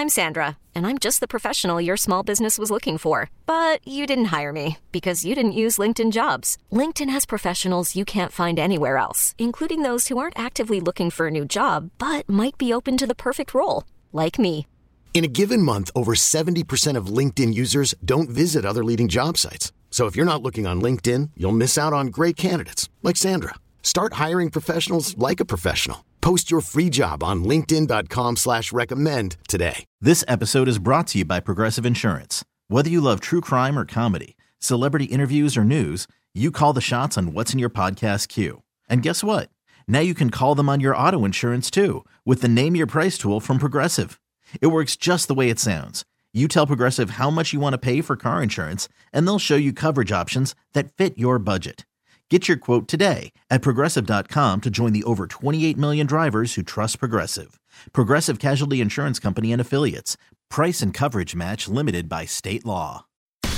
I'm Sandra, and I'm just the professional your small business was looking for. But you didn't hire me because you didn't use LinkedIn Jobs. LinkedIn has professionals you can't find anywhere else, including those who aren't actively looking for a new job, but might be open to the perfect role, like me. In a given month, over 70% of LinkedIn users don't visit other leading job sites. So if you're not looking on LinkedIn, you'll miss out on great candidates like Sandra. Start hiring professionals like a professional. Post your free job on linkedin.com/recommend today. This episode is brought to you by Progressive Insurance. Whether you love true crime or comedy, celebrity interviews or news, you call the shots on what's in your podcast queue. And guess what? Now you can call them on your auto insurance too with the Name Your Price tool from Progressive. It works just the way it sounds. You tell Progressive how much you want to pay for car insurance, and they'll show you coverage options that fit your budget. Get your quote today at Progressive.com to join the over 28 million drivers who trust Progressive. Progressive Casualty Insurance Company and Affiliates. Price and coverage match limited by state law.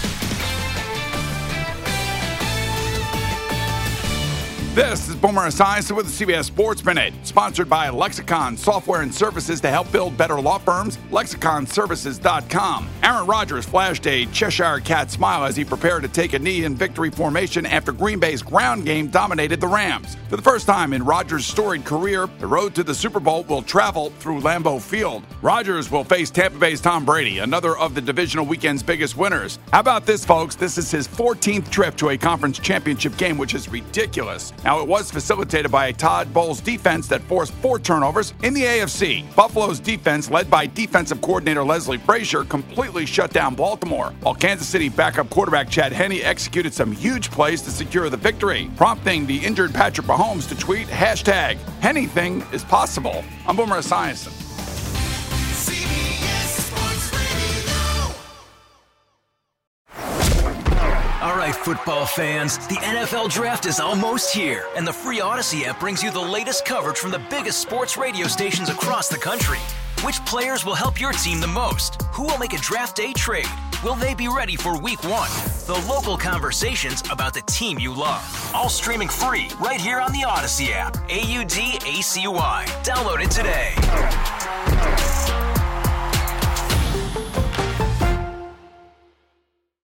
This is Boomer Esiason with the CBS Sports Minute, sponsored by Lexicon Software and Services to help build better law firms, lexiconservices.com. Aaron Rodgers flashed a Cheshire Cat smile as he prepared to take a knee in victory formation after Green Bay's ground game dominated the Rams. For the first time in Rodgers' storied career, the road to the Super Bowl will travel through Lambeau Field. Rodgers will face Tampa Bay's Tom Brady, another of the divisional weekend's biggest winners. How about this, folks? This is his 14th trip to a conference championship game, which is ridiculous. Now, it was facilitated by a Todd Bowles defense that forced 4 turnovers. In the AFC, Buffalo's defense, led by defensive coordinator Leslie Frazier, completely shut down Baltimore, while Kansas City backup quarterback Chad Henne executed some huge plays to secure the victory, prompting the injured Patrick Mahomes to tweet, #Anything is possible. I'm Boomer Esiason. All right, football fans, the NFL Draft is almost here, and the free Odyssey app brings you the latest coverage from the biggest sports radio stations across the country. Which players will help your team the most? Who will make a draft day trade? Will they be ready for week 1? The local conversations about the team you love. All streaming free right here on the Odyssey app. AUDACY. Download it today.